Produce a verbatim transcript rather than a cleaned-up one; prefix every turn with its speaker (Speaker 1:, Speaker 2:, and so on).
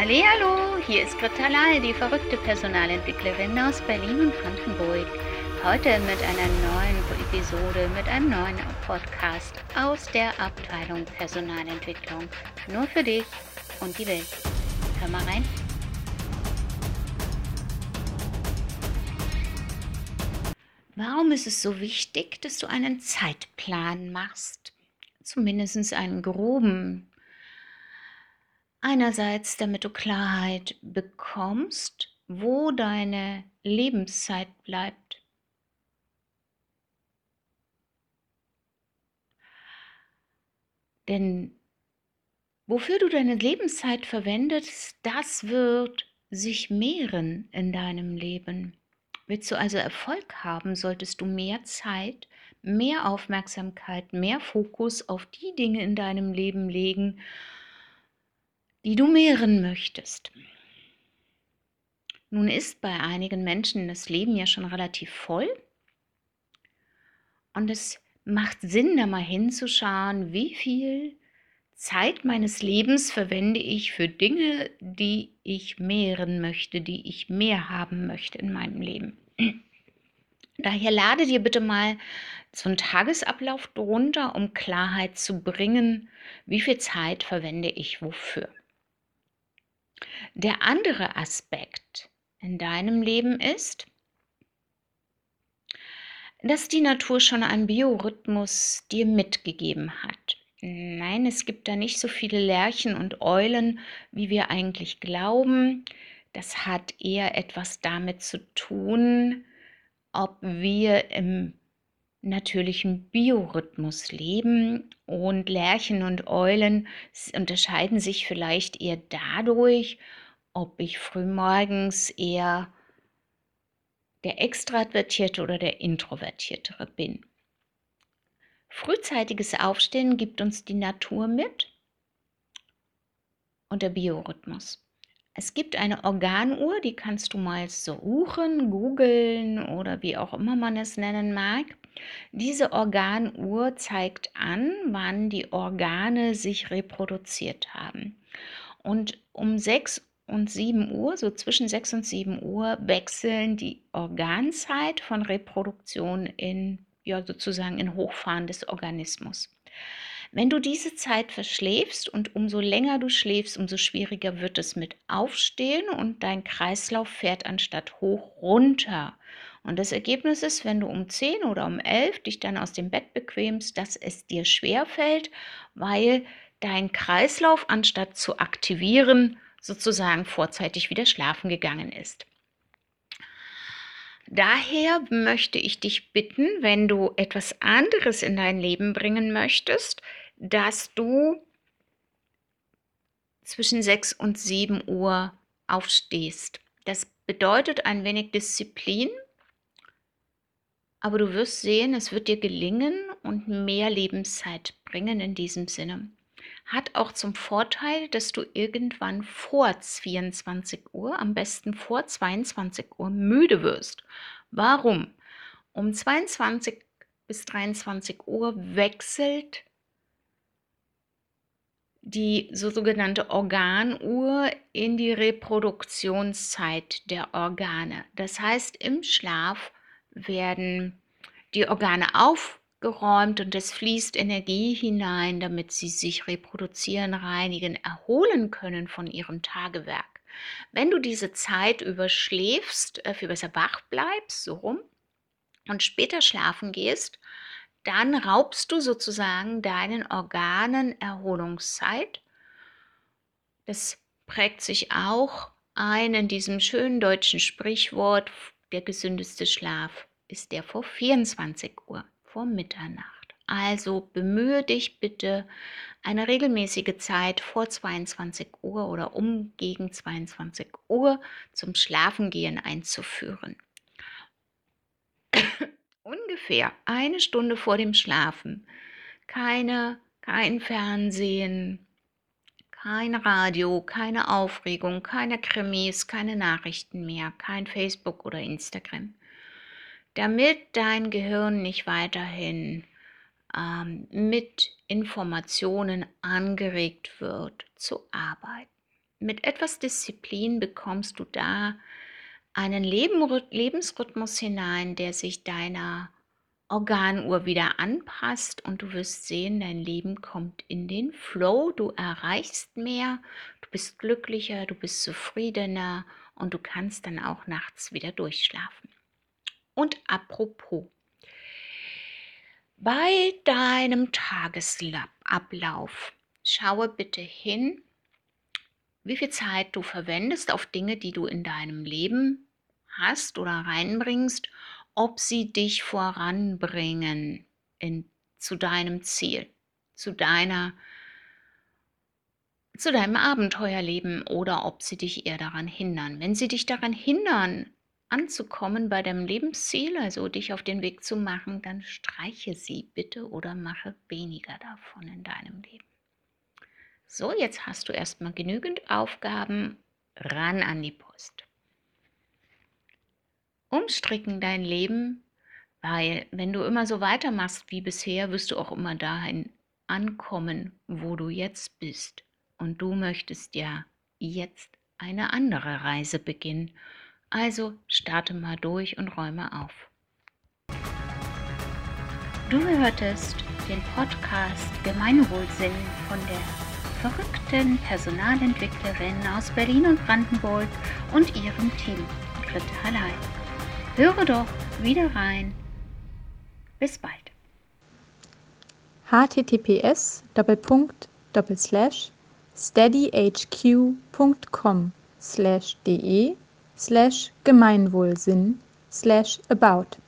Speaker 1: Hallihallo, hier ist Greta Lai, die verrückte Personalentwicklerin aus Berlin und Brandenburg. Heute mit einer neuen Episode, mit einem neuen Podcast aus der Abteilung Personalentwicklung. Nur für dich und die Welt. Hör mal rein. Warum ist es so wichtig, dass du einen Zeitplan machst? Zumindest einen groben. Einerseits, damit du Klarheit bekommst, wo deine Lebenszeit bleibt. Denn wofür du deine Lebenszeit verwendest, das wird sich mehren in deinem Leben. Willst du also Erfolg haben, solltest du mehr Zeit, mehr Aufmerksamkeit, mehr Fokus auf die Dinge in deinem Leben legen, die du mehren möchtest. Nun ist bei einigen Menschen das Leben ja schon relativ voll und es macht Sinn, da mal hinzuschauen, wie viel Zeit meines Lebens verwende ich für Dinge, die ich mehren möchte, die ich mehr haben möchte in meinem Leben. Daher lade dir bitte mal so einen Tagesablauf drunter, um Klarheit zu bringen, wie viel Zeit verwende ich wofür. Der andere Aspekt in deinem Leben ist, dass die Natur schon einen Biorhythmus dir mitgegeben hat. Nein, es gibt da nicht so viele Lerchen und Eulen, wie wir eigentlich glauben. Das hat eher etwas damit zu tun, ob wir im natürlichen Biorhythmus leben. Und Lerchen und Eulen unterscheiden sich vielleicht eher dadurch, ob ich frühmorgens eher der Extravertierte oder der Introvertiertere bin. Frühzeitiges Aufstehen gibt uns die Natur mit und der Biorhythmus. Es gibt eine Organuhr, die kannst du mal suchen, googeln oder wie auch immer man es nennen mag. Diese Organuhr zeigt an, wann die Organe sich reproduziert haben. Und um sechs und sieben Uhr, so zwischen sechs und sieben Uhr, wechseln die Organzeit von Reproduktion in, ja, sozusagen in Hochfahren des Organismus. Wenn du diese Zeit verschläfst und umso länger du schläfst, umso schwieriger wird es mit Aufstehen und dein Kreislauf fährt anstatt hoch runter. Und das Ergebnis ist, wenn du um zehn oder um elf dich dann aus dem Bett bequemst, dass es dir schwerfällt, weil dein Kreislauf anstatt zu aktivieren, sozusagen vorzeitig wieder schlafen gegangen ist. Daher möchte ich dich bitten, wenn du etwas anderes in dein Leben bringen möchtest, dass du zwischen sechs und sieben Uhr aufstehst. Das bedeutet ein wenig Disziplin, aber du wirst sehen, es wird dir gelingen und mehr Lebenszeit bringen in diesem Sinne. Hat auch zum Vorteil, dass du irgendwann vor vierundzwanzig Uhr, am besten vor zweiundzwanzig Uhr müde wirst. Warum? Um zweiundzwanzig bis dreiundzwanzig Uhr wechselt die sogenannte Organuhr in die Reproduktionszeit der Organe. Das heißt, im Schlaf werden die Organe aufgeräumt und es fließt Energie hinein, damit sie sich reproduzieren, reinigen, erholen können von ihrem Tagewerk. Wenn du diese Zeit überschläfst, äh, viel besser wach bleibst, so rum, und später schlafen gehst, dann raubst du sozusagen deinen Organen Erholungszeit. Das prägt sich auch ein in diesem schönen deutschen Sprichwort, der gesündeste Schlaf ist der vor vierundzwanzig Uhr, vor Mitternacht. Also bemühe dich bitte, eine regelmäßige Zeit vor zweiundzwanzig Uhr oder um gegen zweiundzwanzig Uhr zum Schlafengehen einzuführen. Ungefähr eine Stunde vor dem Schlafen. Keine, kein Fernsehen, kein Radio, keine Aufregung, keine Krimis, keine Nachrichten mehr, kein Facebook oder Instagram. Damit dein Gehirn nicht weiterhin ähm, mit Informationen angeregt wird zu arbeiten. Mit etwas Disziplin bekommst du da einen Leben, Lebensrhythmus hinein, der sich deiner Organuhr wieder anpasst und du wirst sehen, dein Leben kommt in den Flow, du erreichst mehr, du bist glücklicher, du bist zufriedener und du kannst dann auch nachts wieder durchschlafen. Und apropos, bei deinem Tagesablauf schaue bitte hin, wie viel Zeit du verwendest auf Dinge, die du in deinem Leben hast oder reinbringst, ob sie dich voranbringen in, zu deinem Ziel, zu deiner, zu deinem Abenteuerleben oder ob sie dich eher daran hindern. Wenn sie dich daran hindern, anzukommen bei deinem Lebensziel, also dich auf den Weg zu machen, dann streiche sie bitte oder mache weniger davon in deinem Leben. So, jetzt hast du erstmal genügend Aufgaben, ran an die Post. Umstricken dein Leben, weil wenn du immer so weitermachst wie bisher, wirst du auch immer dahin ankommen, wo du jetzt bist. Und du möchtest ja jetzt eine andere Reise beginnen. Also starte mal durch und räume auf. Du hörtest den Podcast Gemeinwohlsinn von der verrückten Personalentwicklerin aus Berlin und Brandenburg und ihrem Team, Britta Hallein. Höre doch wieder rein. Bis bald.
Speaker 2: https Doppelpunkt Doppelslash steadyhq.com slash de slash Gemeinwohlsinn slash about